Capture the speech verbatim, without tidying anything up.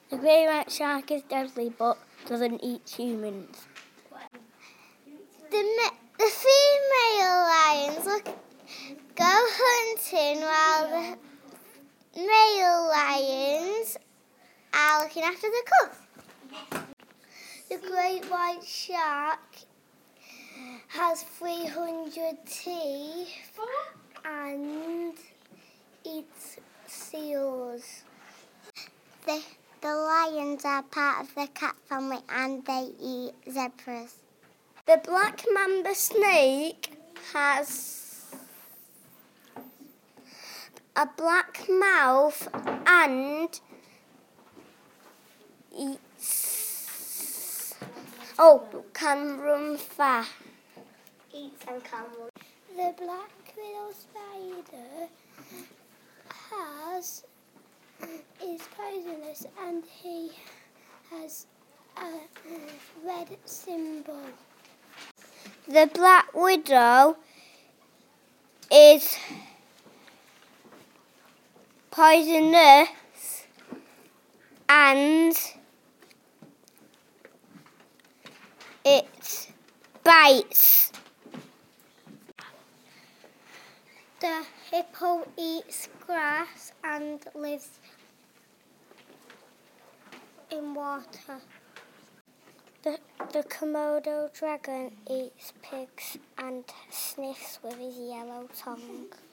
The great white shark is deadly but doesn't eat humans. The, the female lions look, go hunting while the male lions are looking after the cubs. The great white shark has three hundred teeth and eats seals. The, the lions are part of the cat family and they eat zebras. The black mamba snake has a black mouth and eats. Oh, can run fast. Eats and can run. The black widow spider has is poisonous and he has a red symbol. The black widow is poisonous and it bites. The hippo eats grass and lives in water. The, the Komodo dragon eats pigs and sniffs with his yellow tongue.